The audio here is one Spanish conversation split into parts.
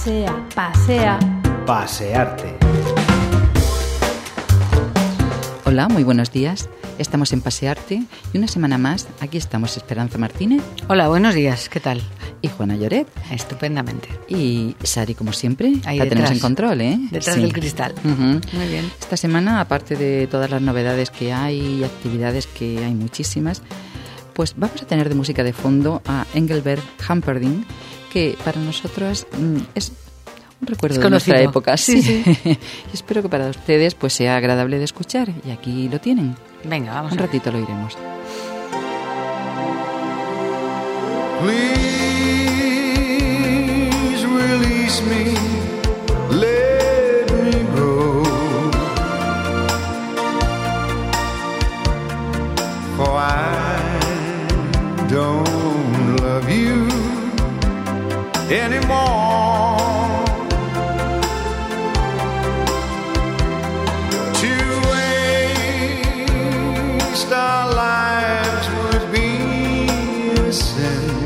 Pasea, pasea. Pasearte. Hola, muy buenos días. Estamos en Pasearte y una semana más aquí estamos Esperanza Martínez. Hola, buenos días, ¿qué tal? Y Juana Lloret. Estupendamente. Y Sari, como siempre, ahí la detrás, tenemos en control, ¿eh? Detrás Sí. del cristal. Muy bien. Esta semana, aparte de todas las novedades que hay y actividades que hay muchísimas, pues vamos a tener de música de fondo a Engelbert Humperdinck, que para nosotros es un recuerdo de nuestra época. Sí. Y espero que para ustedes pues sea agradable de escuchar. Y aquí lo tienen. Venga, vamos un ratito lo oiremos. Please release me, let me go, for I don't love you anymore. To waste our lives would be a sin.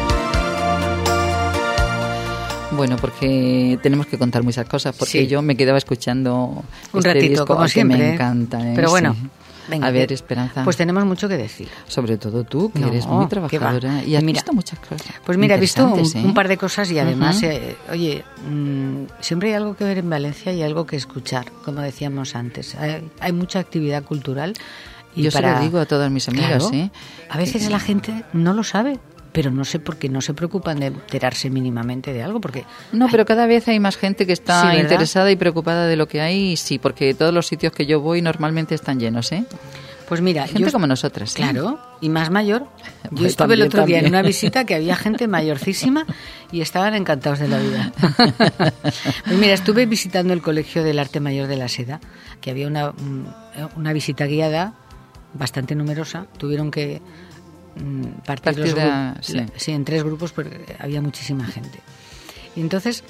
Bueno, porque tenemos que contar muchas cosas, porque Sí. yo me quedaba escuchando Un este ratito, disco, como que siempre. me encanta. Pero bueno, sí. venga. A ver, Esperanza. Pues tenemos mucho que decir. Sobre todo tú, que No, eres muy ¿qué trabajadora va? y has Mira, visto muchas cosas. Pues mira, he visto interesantes, un par de cosas y además, Ujú. Siempre hay algo que ver en Valencia y algo que escuchar, como decíamos antes. Hay mucha actividad cultural. Y Yo se lo digo a todas mis amigas, Claro, a veces la gente no lo sabe, pero no sé por qué no se preocupan de enterarse mínimamente de algo, porque... No, pero cada vez hay más gente que está Sí, ¿verdad? interesada y preocupada de lo que hay, y sí, porque todos los sitios que yo voy normalmente están llenos, ¿eh? Pues mira, Gente como nosotras. ¿eh? Claro, y más mayor. Yo Pues estuve el otro día en también. una visita que había gente mayorcísima y estaban encantados de la vida. Pues mira, estuve visitando el Colegio del Arte Mayor de la Seda, que había una visita guiada bastante numerosa. Tuvieron que partir los grupos en 3 grupos porque había muchísima gente. Y entonces,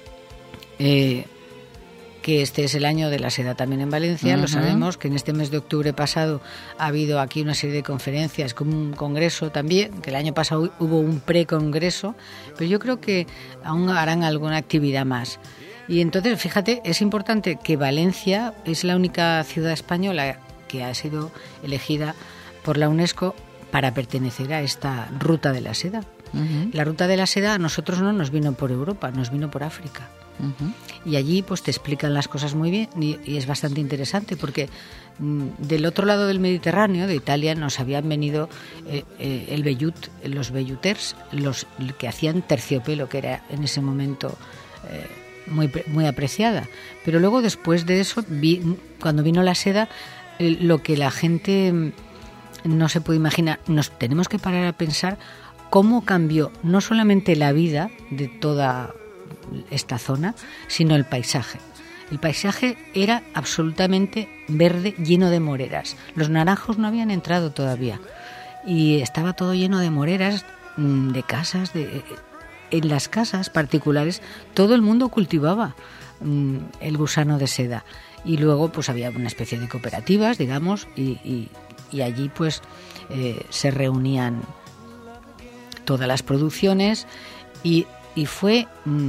que este es el año de la seda también en Valencia, lo sabemos, que en este mes de octubre pasado ha habido aquí una serie de conferencias, como un congreso también, que el año pasado hubo un precongreso, pero yo creo que aún harán alguna actividad más. Y entonces, fíjate, es importante que Valencia es la única ciudad española que ha sido elegida por la UNESCO para pertenecer a esta ruta de la seda. La ruta de la seda a nosotros no nos vino por Europa, nos vino por África. Y allí pues te explican las cosas muy bien y es bastante interesante porque del otro lado del Mediterráneo, de Italia, nos habían venido el vellut, los velluters, los que hacían terciopelo, que era en ese momento muy apreciada. Pero luego después de eso, cuando vino la seda, lo que la gente no se puede imaginar, nos tenemos que parar a pensar cómo cambió no solamente la vida de toda esta zona, sino el paisaje. El paisaje era absolutamente verde, lleno de moreras. Los naranjos no habían entrado todavía y estaba todo lleno de moreras, de casas, en las casas particulares todo el mundo cultivaba el gusano de seda y luego pues había una especie de cooperativas, digamos, y allí pues se reunían todas las producciones y fue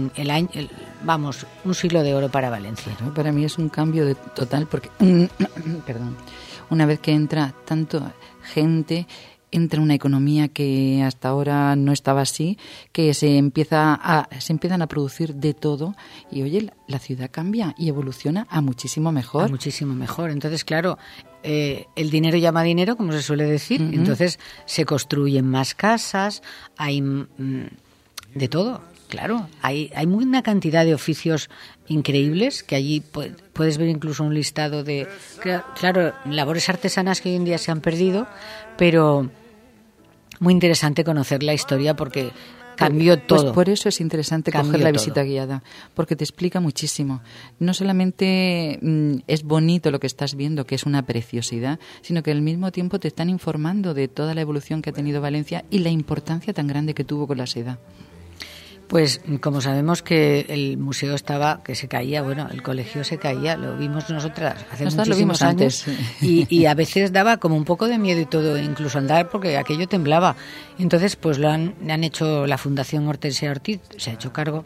un siglo de oro para Valencia. Claro, para mí es un cambio total porque perdón, una vez que entra tanto gente, entra una economía que hasta ahora no estaba así, que se empiezan a producir de todo y oye, la ciudad cambia y evoluciona a muchísimo mejor. A muchísimo mejor. Entonces, claro, el dinero llama dinero, como se suele decir. Entonces se construyen más casas, hay de todo. Claro, hay una cantidad de oficios increíbles que allí puedes ver incluso un listado de... Claro, labores artesanas que hoy en día se han perdido, pero muy interesante conocer la historia porque cambió todo. Pues por eso es interesante coger la visita guiada, porque te explica muchísimo. No solamente es bonito lo que estás viendo, que es una preciosidad, sino que al mismo tiempo te están informando de toda la evolución que ha tenido Valencia y la importancia tan grande que tuvo con la seda. Pues como sabemos que el museo que se caía, bueno, el colegio se caía, lo vimos nosotras hace muchísimos años y a veces daba como un poco de miedo y todo, incluso andar porque aquello temblaba. Entonces pues han hecho la Fundación Hortensia Ortiz, se ha hecho cargo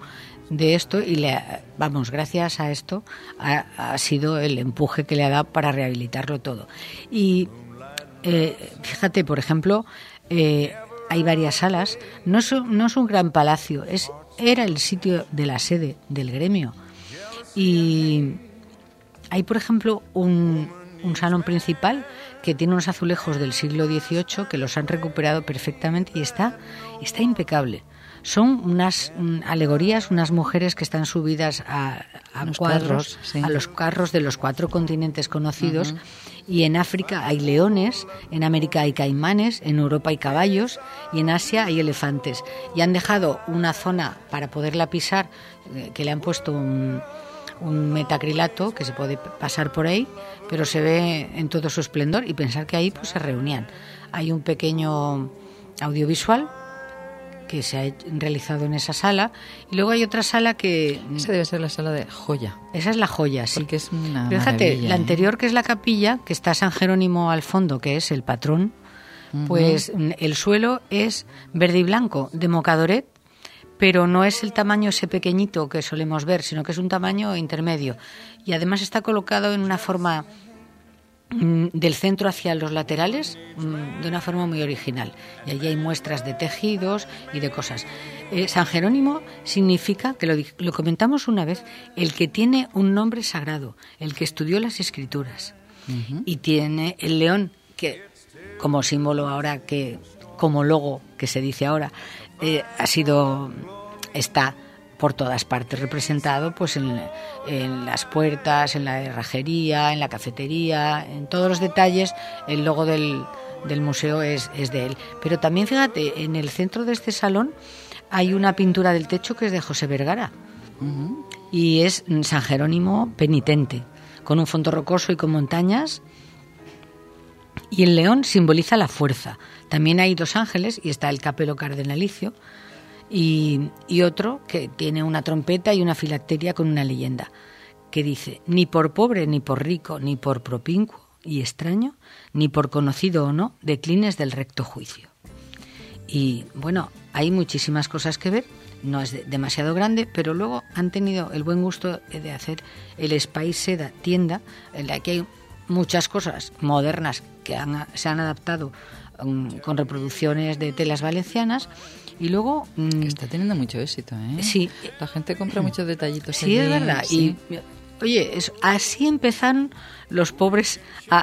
de esto y gracias a esto ha sido el empuje que le ha dado para rehabilitarlo todo. Y fíjate, por ejemplo, hay varias salas, no es un gran palacio, era el sitio de la sede del gremio. Y hay, por ejemplo, un salón principal que tiene unos azulejos del siglo XVIII que los han recuperado perfectamente y está impecable. Son unas alegorías, unas mujeres que están subidas a cuadros, sí, a los carros de los 4 continentes conocidos. Y en África hay leones, en América hay caimanes, en Europa hay caballos y en Asia hay elefantes. Y han dejado una zona para poderla pisar, que le han puesto un metacrilato que se puede pasar por ahí, pero se ve en todo su esplendor, y pensar que ahí pues se reunían. Hay un pequeño audiovisual que se ha realizado en esa sala, y luego hay otra sala que... Esa debe ser la sala de Joya. Esa es la Joya, sí. Porque es una Pero fíjate, maravilla, la anterior, que es la capilla, que está San Jerónimo al fondo, que es el patrón, pues el suelo es verde y blanco, de mocadoret, pero no es el tamaño ese pequeñito que solemos ver, sino que es un tamaño intermedio. Y además está colocado en una forma del centro hacia los laterales, de una forma muy original. Y allí hay muestras de tejidos y de cosas. San Jerónimo significa, que lo comentamos una vez, el que tiene un nombre sagrado, el que estudió las escrituras. Y tiene el león, que como símbolo ahora, como logo que se dice ahora, está por todas partes representado, pues en las puertas, en la herrajería, en la cafetería, en todos los detalles. El logo del museo es de él. Pero también, fíjate, en el centro de este salón hay una pintura del techo que es de José Vergara, y es San Jerónimo penitente, con un fondo rocoso y con montañas. Y el león simboliza la fuerza. También hay 2 ángeles, y está el capelo cardenalicio, y otro que tiene una trompeta y una filacteria con una leyenda que dice: ni por pobre ni por rico, ni por propincuo y extraño, ni por conocido o no, declines del recto juicio. Y bueno, hay muchísimas cosas que ver, no es demasiado grande, pero luego han tenido el buen gusto de hacer el Spice Seda tienda, en la que hay muchas cosas modernas que se han adaptado con reproducciones de telas valencianas. Y luego... que está teniendo mucho éxito, ¿eh? Sí. La gente compra muchos detallitos. Sí, allí, es verdad. Sí. Y, oye, así empezaron los pobres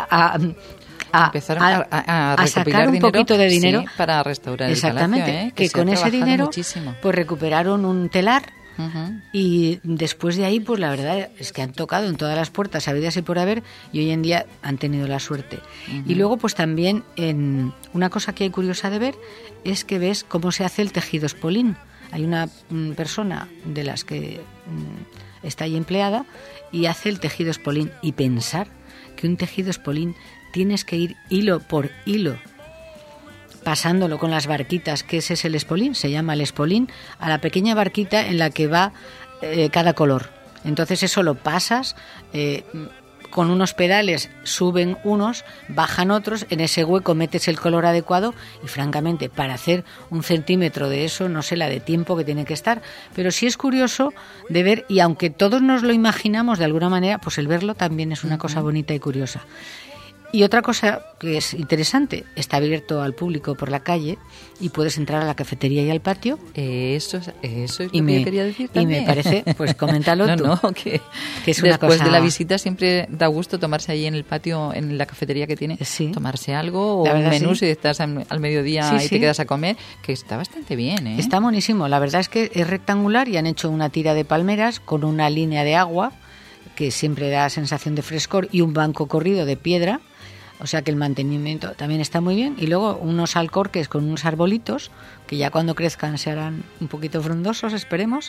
empezaron a sacar un poquito de dinero, sí, para restaurar exactamente, el palacio, que con ese dinero muchísimo. Pues recuperaron un telar. Y después de ahí, pues la verdad es que han tocado en todas las puertas habidas y por haber, y hoy en día han tenido la suerte. Y luego, pues también, una cosa que hay curiosa de ver es que ves cómo se hace el tejido espolín. Hay una persona de las que está ahí empleada y hace el tejido espolín. Y pensar que un tejido espolín tienes que ir hilo por hilo, pasándolo con las barquitas, que ese es el espolín, se llama el espolín, a la pequeña barquita en la que va cada color. Entonces eso lo pasas con unos pedales, suben unos, bajan otros, en ese hueco metes el color adecuado, y francamente, para hacer 1 centímetro de eso, no sé la de tiempo que tiene que estar, pero sí es curioso de ver, y aunque todos nos lo imaginamos de alguna manera, pues el verlo también es una cosa bonita y curiosa. Y otra cosa que es interesante, está abierto al público por la calle y puedes entrar a la cafetería y al patio. Eso es lo que yo quería decir también. Y me parece, pues coméntalo tú. Que es una después cosa... de la visita siempre da gusto tomarse ahí en el patio, en la cafetería que tiene, tomarse algo o un menú, si estás al mediodía y te quedas a comer, que está bastante bien, ¿eh? Está buenísimo. La verdad es que es rectangular y han hecho una tira de palmeras con una línea de agua que siempre da sensación de frescor y un banco corrido de piedra. O sea que el mantenimiento también está muy bien. Y luego unos alcorques con unos arbolitos, que ya cuando crezcan se harán un poquito frondosos, esperemos.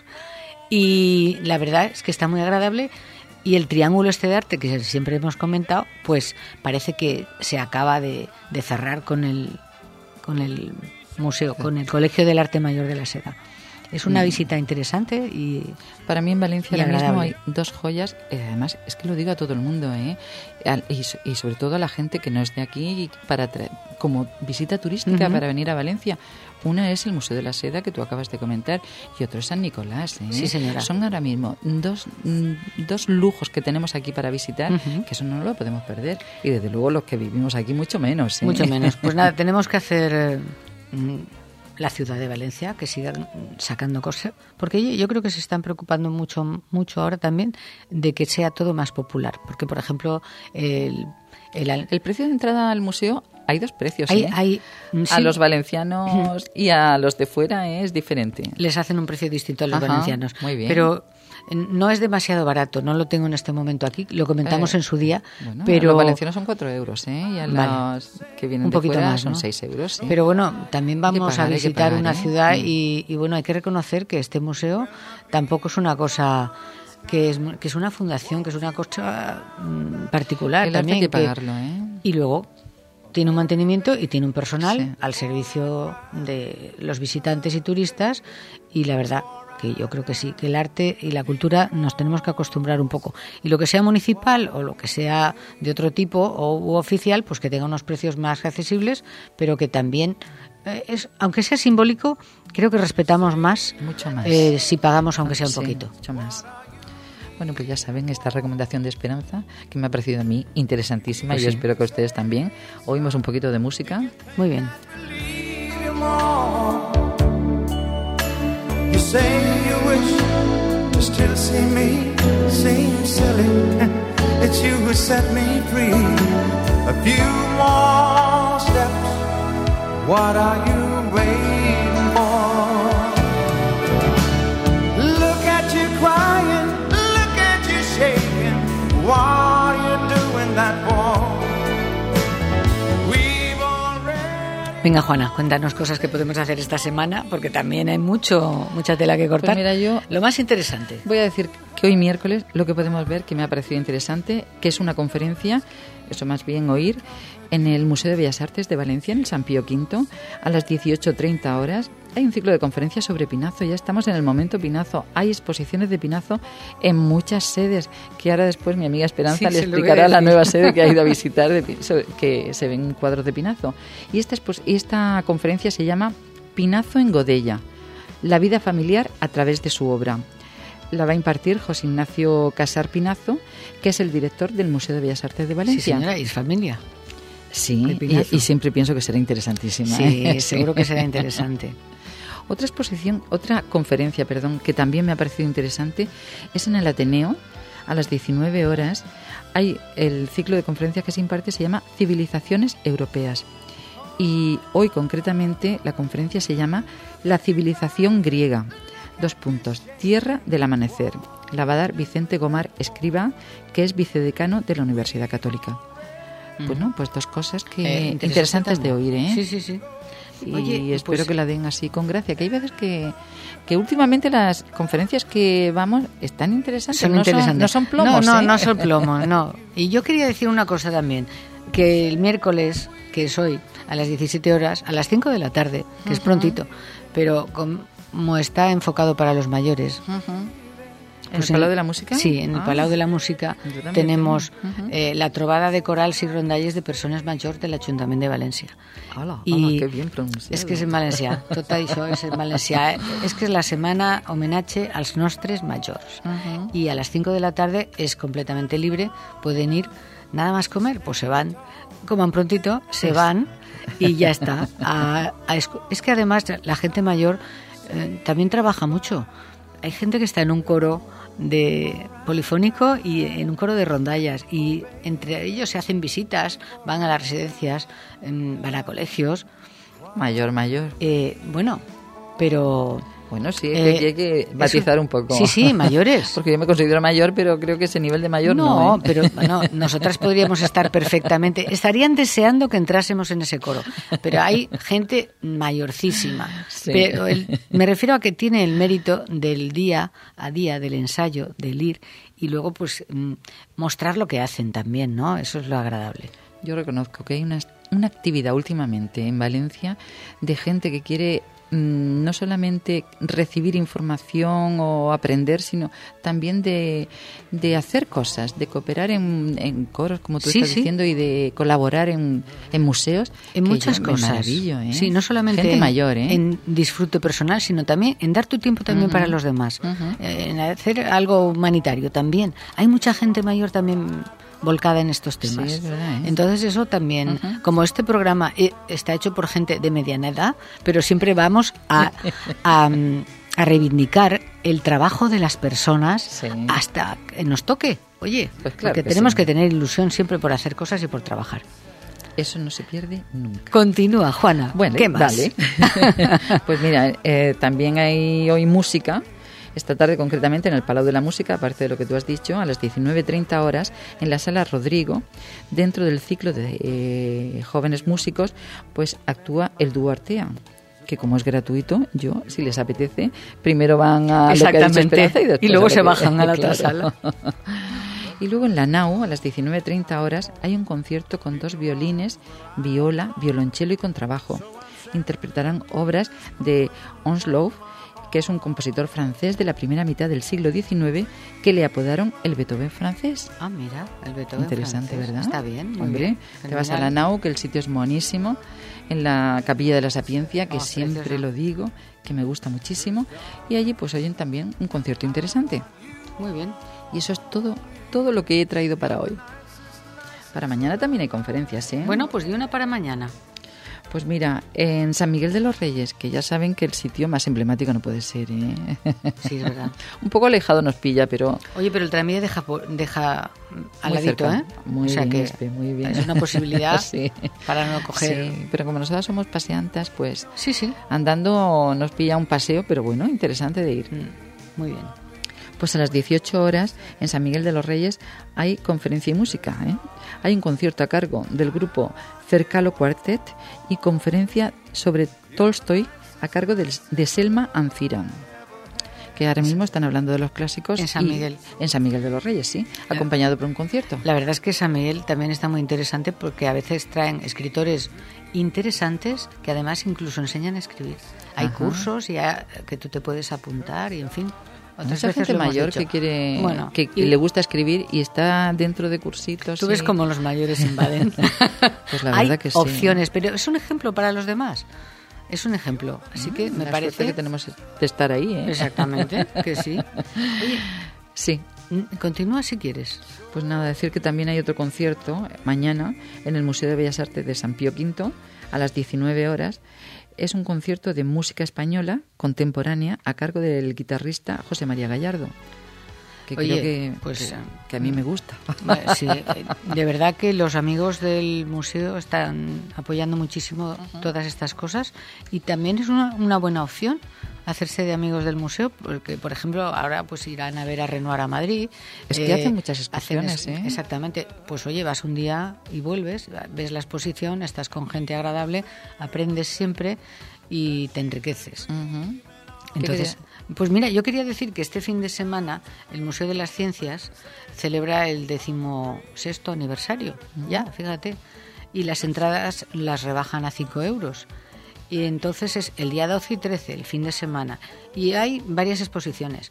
Y la verdad es que está muy agradable. Y el triángulo este de arte, que siempre hemos comentado, pues parece que se acaba de cerrar con el museo, con el Colegio del Arte Mayor de la Seda. es una visita interesante y para mí en Valencia y ahora mismo agradable. hay dos joyas, además es que lo digo a todo el mundo, y sobre todo a la gente que no es de aquí como visita turística para venir a Valencia. Una es el Museo de la Seda, que tú acabas de comentar, y otro es San Nicolás. Sí, señora. Son ahora mismo dos lujos que tenemos aquí para visitar, que eso no lo podemos perder. Y desde luego los que vivimos aquí mucho menos. Mucho menos. Pues nada, tenemos que hacer la ciudad de Valencia que sigan sacando cosas, porque yo creo que se están preocupando mucho ahora también de que sea todo más popular, porque por ejemplo el precio de entrada al museo, hay dos precios. Sí. A los valencianos y a los de fuera es diferente. Les hacen un precio distinto a los valencianos. Muy bien. Pero no es demasiado barato, no lo tengo en este momento aquí, lo comentamos en su día. Bueno, pero los valencianos son 4 euros, y a los que vienen un de poquito fuera más, son ¿no? 6 euros. Sí. Pero bueno, también vamos a visitar una ciudad y bueno, hay que reconocer que este museo tampoco es una cosa que es una fundación, que es una cosa particular. El también hay que pagarlo, Y luego tiene un mantenimiento y tiene un personal al servicio de los visitantes y turistas, y la verdad que yo creo que sí, que el arte y la cultura nos tenemos que acostumbrar un poco. Y lo que sea municipal o lo que sea de otro tipo u oficial, pues que tenga unos precios más accesibles, pero que también, aunque sea simbólico, creo que respetamos más, mucho más. Si pagamos aunque sea un poquito. Mucho más. Bueno, pues ya saben, esta recomendación de Esperanza, que me ha parecido a mí interesantísima, y yo espero que a ustedes también. Oímos un poquito de música. Muy bien. You say you wish to still see me, seem silly. It's you who set me free. A few more steps. What are you waiting for? Look at you crying, look at you shaking. What are you doing that for? Venga, Juana, cuéntanos cosas que podemos hacer esta semana, porque también hay mucha tela que cortar. Pues mira, yo lo más interesante. Voy a decir que hoy miércoles lo que podemos ver, que me ha parecido interesante, que es una conferencia, eso más bien oír, en el Museo de Bellas Artes de Valencia, en el San Pío V, a las 18:30 horas. Hay un ciclo de conferencias sobre Pinazo, ya estamos en el momento Pinazo. Hay exposiciones de Pinazo en muchas sedes, que ahora después mi amiga Esperanza le explicará la nueva sede que ha ido a visitar, que se ven cuadros de Pinazo. Y esta conferencia se llama Pinazo en Godella, la vida familiar a través de su obra. La va a impartir José Ignacio Casar Pinazo, que es el director del Museo de Bellas Artes de Valencia. Sí, señora, y es familia. Sí, y siempre pienso que será interesantísima. Sí, seguro que será interesante. Otra conferencia, que también me ha parecido interesante, es en el Ateneo, a las 19 horas. Hay el ciclo de conferencias que se imparte, se llama Civilizaciones Europeas. Y hoy concretamente la conferencia se llama La civilización griega. : Tierra del Amanecer. La va a dar Vicente Gomar Escriba, que es vicedecano de la Universidad Católica. Bueno, pues dos cosas que interesantes de oír, ¿eh? Sí, sí, sí. Y oye, espero que la den así con gracia, que hay veces que últimamente las conferencias que vamos están interesantes. No son plomos. No son plomos, no. Y yo quería decir una cosa también, que el miércoles, que es hoy, a las 17 horas, a las 5 de la tarde, que es prontito, pero como está enfocado para los mayores... ¿En el Palau de la Música? Sí, en el Palau de la Música tenemos la trobada de corals y rondalles de persones majors de l'Ajuntament de València. Hola, que bien pronunciado. És que és en valencià, tot això és en valencià. És que és la setmana homenatge als nostres majors. Y a las 5 de la tarde es completamente libre, pueden ir, nada más comer, pues se van, coman prontito, se van y ya está. Es que además la gente mayor también trabaja mucho. Hay gente que está en un coro de polifónico y en un coro de rondallas, y entre ellos se hacen visitas, van a las residencias, van a colegios. Mayor. Bueno, pero... Bueno, sí, hay que matizar un poco. Sí, mayores. Porque yo me considero mayor, pero creo que ese nivel de mayor no. No, pero bueno, nosotras podríamos estar perfectamente. Estarían deseando que entrásemos en ese coro, pero hay gente mayorcísima. Sí. Pero me refiero a que tiene el mérito del día a día, del ensayo, del ir, y luego pues mostrar lo que hacen también, ¿no? Eso es lo agradable. Yo reconozco que hay una actividad últimamente en Valencia de gente que quiere no solamente recibir información o aprender, sino también de hacer cosas, de cooperar en coros, como tú estás diciendo, y de colaborar en museos. En muchas cosas. Me maravillo, ¿eh? Sí, no solamente gente mayor, ¿eh? En disfrute personal, sino también en dar tu tiempo también para los demás. En hacer algo humanitario también. Hay mucha gente mayor también volcada en estos temas. Sí, es verdad, ¿eh? Entonces eso también, como este programa está hecho por gente de mediana edad, pero siempre vamos a reivindicar el trabajo de las personas hasta que nos toque. Oye, pues claro, porque tenemos que tener ilusión siempre por hacer cosas y por trabajar. Eso no se pierde nunca. Continúa, Juana. Bueno, ¿qué más? Vale. Pues mira, también hay hoy música. Esta tarde, concretamente, en el Palau de la Música, aparte de lo que tú has dicho, a las 19:30 horas, en la Sala Rodrigo, dentro del ciclo de jóvenes músicos, pues actúa el dúo Artea, que como es gratuito, si les apetece, primero van a lo que ha dicho Esperanza y luego se bajan a la otra sala. Y luego en la NAU, a las 19:30 horas, hay un concierto con 2 violines, viola, violonchelo y contrabajo. Interpretarán obras de Onslow, que es un compositor francés de la primera mitad del siglo XIX, que le apodaron el Beethoven francés. Ah, mira, el Beethoven interesante, francés. ¿verdad? Está bien, muy Hombre, bien. Te vas a la NAU, que el sitio es monísimo, en la Capilla de la Sapiencia, que siempre precioso. lo digo, que me gusta muchísimo, y allí pues oyen también un concierto interesante. Muy bien. Y eso es todo lo que he traído para hoy. Para mañana también hay conferencias, ¿eh? Bueno, pues di una para mañana. Pues mira, en San Miguel de los Reyes, que ya saben que el sitio más emblemático no puede ser, ¿eh? Sí, es verdad. Un poco alejado nos pilla, pero... Oye, pero el tranvía deja al ladito, cerca. ¿eh? Muy bien, muy bien. Es una posibilidad sí. para no coger... Sí, pero como nosotras somos paseantas, pues... Sí. Andando nos pilla un paseo, pero bueno, interesante de ir. Muy bien. Pues a las 18 horas, en San Miguel de los Reyes, hay conferencia y música, ¿eh? Hay un concierto a cargo del grupo Cercalo Quartet y conferencia sobre Tolstoy a cargo de Selma Anfiran, que ahora mismo están hablando de los clásicos. En San Miguel. En San Miguel de los Reyes, sí, acompañado por un concierto. La verdad es que San Miguel también está muy interesante porque a veces traen escritores interesantes que además incluso enseñan a escribir. Hay cursos que tú te puedes apuntar y en fin... Mucha gente mayor que quiere, que le gusta escribir y está dentro de cursitos. Tú ves cómo los mayores invaden. Pues la verdad hay que sí. opciones, pero es un ejemplo para los demás. Es un ejemplo. Así que me parece que tenemos de estar ahí, ¿eh? Exactamente, que sí. Oye, sí. Continúa si quieres. Pues nada, decir que también hay otro concierto mañana en el Museo de Bellas Artes de San Pío V a las 19 horas. Es un concierto de música española contemporánea a cargo del guitarrista José María Gallardo, que creo que a mí me gusta. Sí, de verdad que los amigos del museo están apoyando muchísimo todas estas cosas y también es una buena opción hacerse de amigos del museo, porque por ejemplo ahora pues irán a ver a Renoir a Madrid. Es que hacen muchas exposiciones, ¿eh? Exactamente, pues oye, vas un día y vuelves, ves la exposición, estás con gente agradable, aprendes siempre y te enriqueces. Entonces, pues mira, yo quería decir que este fin de semana el Museo de las Ciencias celebra el 16º aniversario, ya, fíjate, y las entradas las rebajan a 5 euros. Y entonces es el día 12 y 13, el fin de semana. Y hay varias exposiciones.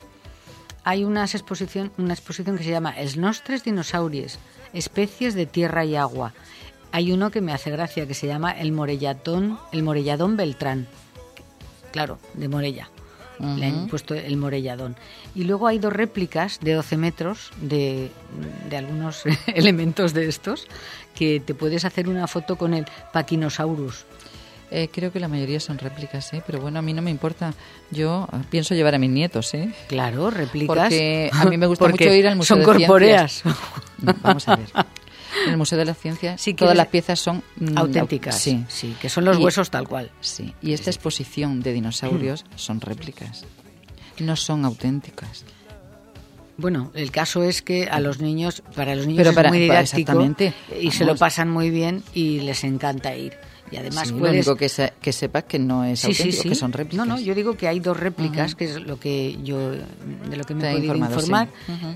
Hay una exposición que se llama Els nostres dinosaures, especies de tierra y agua. Hay uno que me hace gracia, que se llama el Morelladón Beltrán. Claro, de Morella. Le han puesto el Morelladón. Y luego hay 2 réplicas de 12 metros de algunos elementos de estos, que te puedes hacer una foto con el Pachinosaurus. Creo que la mayoría son réplicas, ¿eh? Pero bueno, a mí no me importa. Yo pienso llevar a mis nietos, ¿eh? Claro, réplicas. Porque a mí me gusta mucho ir al Museo de Ciencias. Son corpóreas. Vamos a ver. En el Museo de las Ciencias todas las piezas son auténticas. Sí, que son los huesos tal cual. Sí, y esta exposición de dinosaurios son réplicas. No son auténticas. Bueno, el caso es que para los niños es muy didáctico y se lo pasan muy bien y les encanta ir. Y además lo único que sepas que no es auténtico, que son réplicas. No, yo digo que hay 2 réplicas, que es lo que yo de lo que me he podido informar,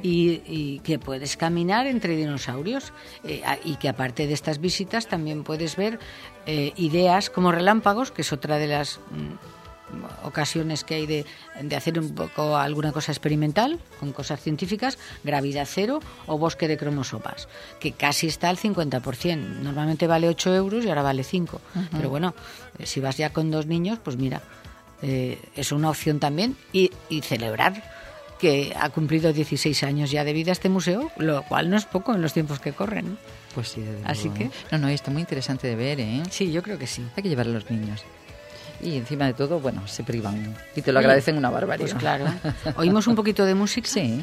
y que puedes caminar entre dinosaurios y que aparte de estas visitas también puedes ver ideas como relámpagos, que es otra de las ocasiones que hay de hacer un poco alguna cosa experimental con cosas científicas, Gravidad Cero o Bosque de cromosomas, que casi está al 50%. Normalmente vale 8 euros y ahora vale 5. Pero bueno, si vas ya con 2 niños, pues mira, es una opción también, y celebrar que ha cumplido 16 años ya de vida este museo, lo cual no es poco en los tiempos que corren. Pues sí, desde Así luego. que... No, está muy interesante de ver, ¿eh? Sí, yo creo que sí. Hay que llevar a los niños. Y encima de todo, bueno, se privan y te lo agradecen una barbaridad. Pues claro. ¿Oímos un poquito de música? Sí.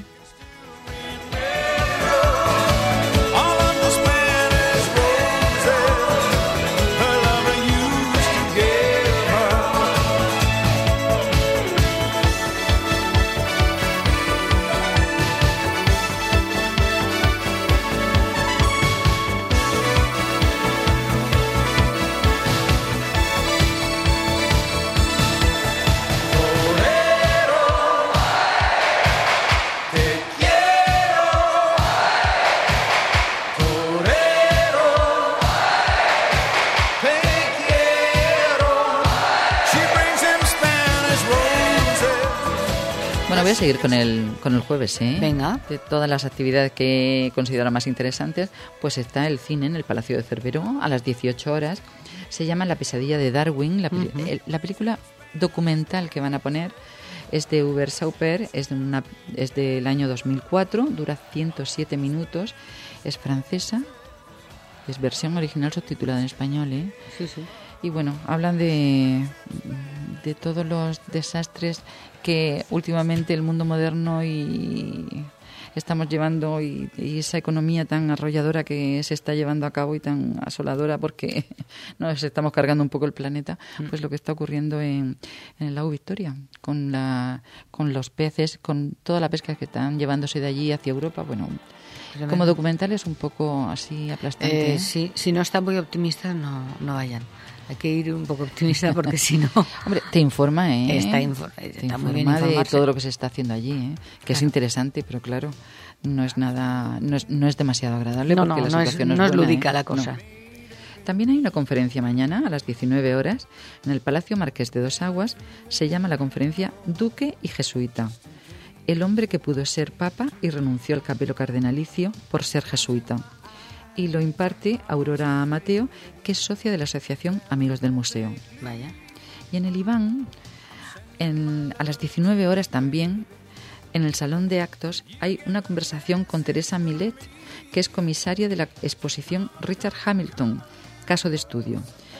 Voy a seguir con el jueves, ¿eh? Venga. De todas las actividades que considero más interesantes, pues está el cine en el Palacio de Cerveró a las 18 horas. Se llama La pesadilla de Darwin. La película documental que van a poner es de Uber Sauper, es del año 2004, dura 107 minutos, es francesa, es versión original subtitulada en español, ¿eh? Sí, sí. Y bueno, hablan de todos los desastres que últimamente el mundo moderno y estamos llevando y esa economía tan arrolladora que se está llevando a cabo y tan asoladora porque nos estamos cargando un poco el planeta, pues lo que está ocurriendo en el lago Victoria con los peces, con toda la pesca que están llevándose de allí hacia Europa. Bueno, como documental es un poco así aplastante. Sí, si no están muy optimistas, no vayan. Hay que ir un poco optimista porque si no... Hombre, te informa, ¿eh? Está muy bien informarse de todo lo que se está haciendo allí, ¿eh? Que claro. Es interesante, pero claro, no es nada, no es demasiado agradable porque la situación no es buena, lúdica la cosa. No. También hay una conferencia mañana a las 19 horas en el Palacio Marqués de Dos Aguas. Se llama la conferencia Duque y Jesuita. El hombre que pudo ser papa y renunció al capelo cardenalicio por ser jesuita. Y lo imparte Aurora Mateo, que es socia de la Asociación Amigos del Museo. Vaya. Y en el Iván, a las 19 horas también, en el Salón de Actos, hay una conversación con Teresa Millet, que es comisaria de la exposición Richard Hamilton, caso de estudio.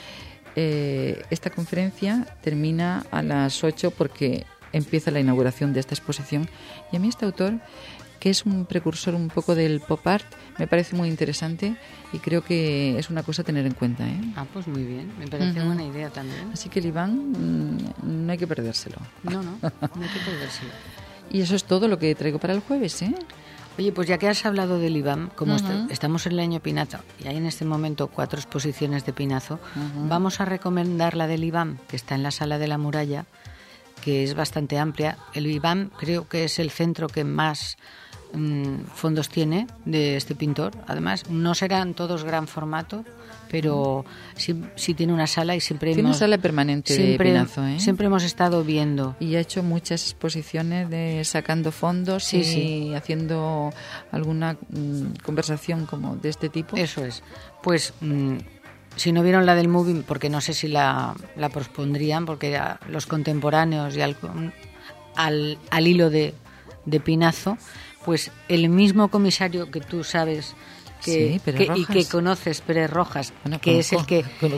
Esta conferencia termina a las 8 porque empieza la inauguración de esta exposición. Y a mí este autor, que es un precursor un poco del pop art, me parece muy interesante y creo que es una cosa a tener en cuenta, ¿eh? Ah, pues muy bien, me parece buena idea también. Así que el Iván no hay que perdérselo. No hay que perdérselo. Y eso es todo lo que traigo para el jueves, ¿eh? Oye, pues ya que has hablado del Iván, como estamos en el año Pinazo y hay en este momento 4 exposiciones de Pinazo, vamos a recomendar la del Iván, que está en la Sala de la Muralla, que es bastante amplia. El Iván creo que es el centro que más fondos tiene de este pintor. Además, no serán todos gran formato, pero sí tiene una sala y siempre tiene una sala permanente de Pinazo, ¿eh? Siempre hemos estado viendo. Y ha hecho muchas exposiciones de sacando fondos y haciendo alguna conversación como de este tipo. Eso es. Pues si no vieron la del Moving, porque no sé si la pospondrían, porque los contemporáneos y al hilo de Pinazo, pues el mismo comisario que tú sabes y que conoces, Pérez Rojas, bueno, que es el que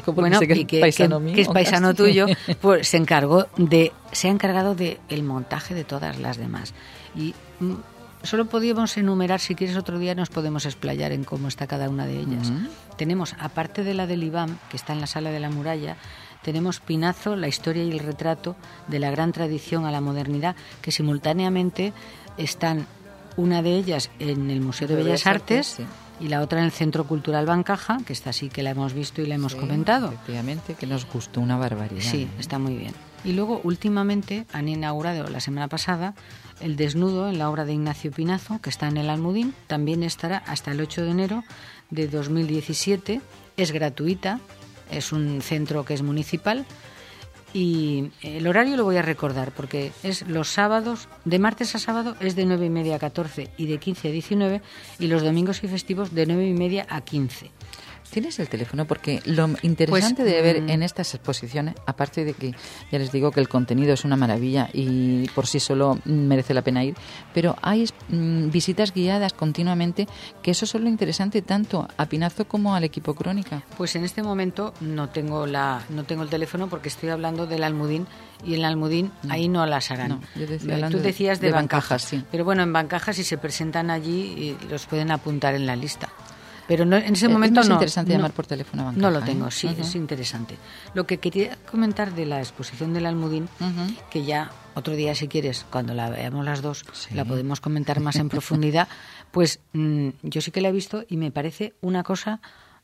es paisano tuyo, pues se ha encargado de el montaje de todas las demás. Y solo podíamos enumerar, si quieres otro día nos podemos explayar en cómo está cada una de ellas. Tenemos, aparte de la del Iván, que está en la Sala de la Muralla, tenemos Pinazo, la historia y el retrato de la gran tradición a la modernidad, que simultáneamente están una de ellas en el Museo de Bellas Artes y la otra en el Centro Cultural Bancaja, que está así, que la hemos visto y la hemos comentado. Efectivamente, que nos gustó una barbaridad. Sí, está muy bien. Y luego, últimamente, han inaugurado la semana pasada El Desnudo en la obra de Ignacio Pinazo, que está en el Almudín. También estará hasta el 8 de enero de 2017. Es gratuita, es un centro que es municipal Y el horario lo voy a recordar porque es los sábados, de martes a sábado es de 9:30 a 14 y de 15 a 19, y los domingos y festivos de 9:30 a 15. ¿Tienes el teléfono? Porque lo interesante de ver en estas exposiciones, aparte de que ya les digo que el contenido es una maravilla y por sí solo merece la pena ir, pero hay visitas guiadas continuamente, que eso es lo interesante tanto a Pinazo como al equipo Crónica. Pues en este momento no tengo el teléfono porque estoy hablando del Almudín, y en el Almudín ahí no las harán. No, tú decías de Bancajas, sí. Pero bueno, en Bancajas si se presentan allí los pueden apuntar en la lista. Pero no, en ese momento es interesante llamar por teléfono a Bancaja. No lo tengo, sí, es interesante. Lo que quería comentar de la exposición del Almudín, que ya otro día, si quieres, cuando la veamos las dos, la podemos comentar más en profundidad, pues yo sí que la he visto y me parece una cosa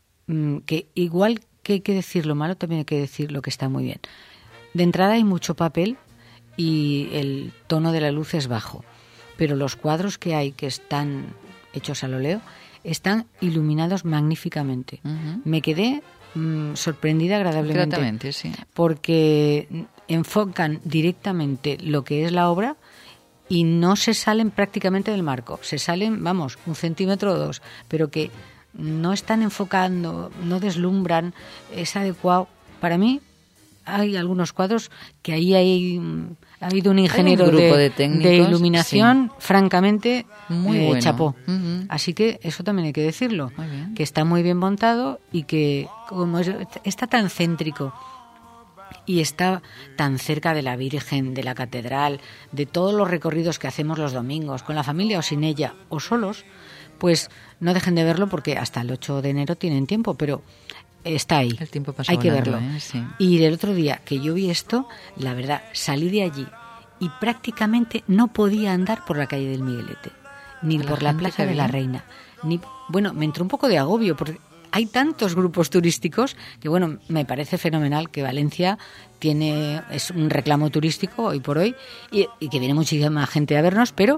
que igual que hay que decir lo malo, también hay que decir lo que está muy bien. De entrada hay mucho papel y el tono de la luz es bajo, pero los cuadros que hay, que están hechos al óleo, están iluminados magníficamente. Me quedé sorprendida agradablemente. Sí. Porque enfocan directamente lo que es la obra y no se salen prácticamente del marco. Se salen, 1 centímetro o 2, pero que no están enfocando, no deslumbran, es adecuado. Para mí hay algunos cuadros que ahí ha habido un ingeniero de iluminación, francamente, muy bueno. Chapó. Así que eso también hay que decirlo, que está muy bien montado y que como está tan céntrico y está tan cerca de la Virgen, de la catedral, de todos los recorridos que hacemos los domingos, con la familia o sin ella, o solos, pues no dejen de verlo porque hasta el 8 de enero tienen tiempo, pero está ahí, el tiempo pasa hay que volando, verlo. Sí. Y el otro día que yo vi esto, la verdad, salí de allí y prácticamente no podía andar por la calle del Miguelete, ni por la Plaza de la Reina. Me entró un poco de agobio, porque hay tantos grupos turísticos que, me parece fenomenal que Valencia es un reclamo turístico hoy por hoy y que viene muchísima gente a vernos, pero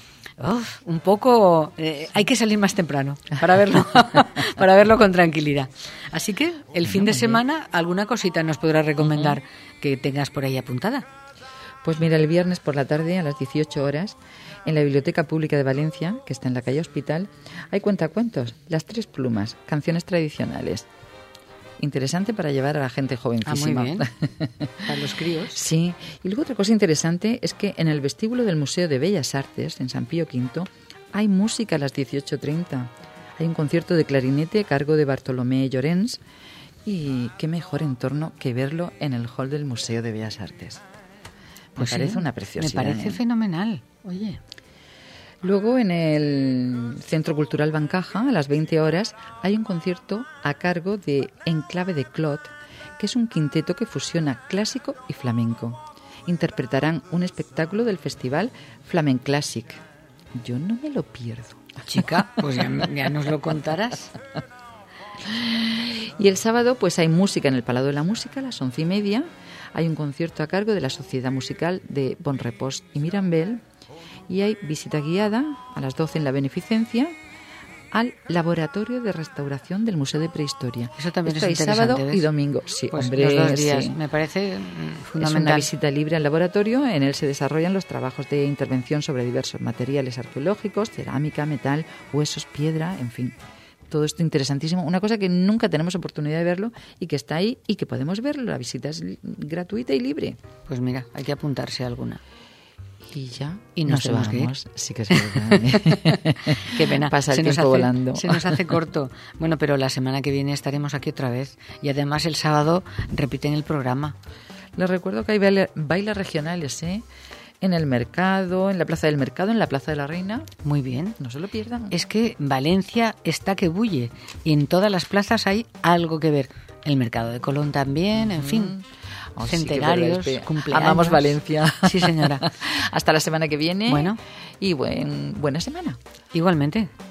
un poco hay que salir más temprano para verlo con tranquilidad. Así que el fin de semana alguna cosita nos podrás recomendar que tengas por ahí apuntada. Pues mira, el viernes por la tarde a las 18 horas en la Biblioteca Pública de Valencia, que está en la calle Hospital, hay cuentacuentos, Las Tres Plumas, canciones tradicionales. Interesante para llevar a la gente jovencísima. Muy bien. Para los críos. Sí. Y luego otra cosa interesante es que en el vestíbulo del Museo de Bellas Artes, en San Pío V, hay música a las 18:30. Hay un concierto de clarinete a cargo de Bartolomé Llorens y qué mejor entorno que verlo en el hall del Museo de Bellas Artes. Me parece una preciosidad. Me parece fenomenal. Oye. Luego en el Centro Cultural Bancaja, a las 20 horas, hay un concierto a cargo de Enclave de Clot, que es un quinteto que fusiona clásico y flamenco. Interpretarán un espectáculo del festival Flamen Classic. Yo no me lo pierdo. Chica, pues ya nos lo contarás. Y el sábado pues hay música en el Palau de la Música a las 11:30. Hay un concierto a cargo de la Sociedad Musical de Bon Repòs y Mirambel. Y hay visita guiada a las 12 en la Beneficencia al Laboratorio de Restauración del Museo de Prehistoria. Eso también es interesante, sábado ¿ves? Y domingo. Sí, pues hombre, los 2 días. Sí. Me parece fundamental. Es una visita libre al laboratorio. En él se desarrollan los trabajos de intervención sobre diversos materiales arqueológicos, cerámica, metal, huesos, piedra, en fin. Todo esto interesantísimo. Una cosa que nunca tenemos oportunidad de verlo y que está ahí y que podemos verlo. La visita es gratuita y libre. Pues mira, hay que apuntarse a alguna. Y ya. Y nos vamos. Que ir. Sí que es verdad. Qué pena. Pasa el tiempo volando. Se nos hace corto. Bueno, pero la semana que viene estaremos aquí otra vez. Y además el sábado repiten el programa. Les recuerdo que hay bailes regionales, en el mercado, en la Plaza del Mercado, en la Plaza de la Reina. Muy bien. No se lo pierdan. Es que Valencia está que bulle. Y en todas las plazas hay algo que ver. El Mercado de Colón también, en fin. Centenarios, sí, cumpleaños. Amamos Valencia. Sí, señora. Hasta la semana que viene. Bueno. Y buena semana. Igualmente.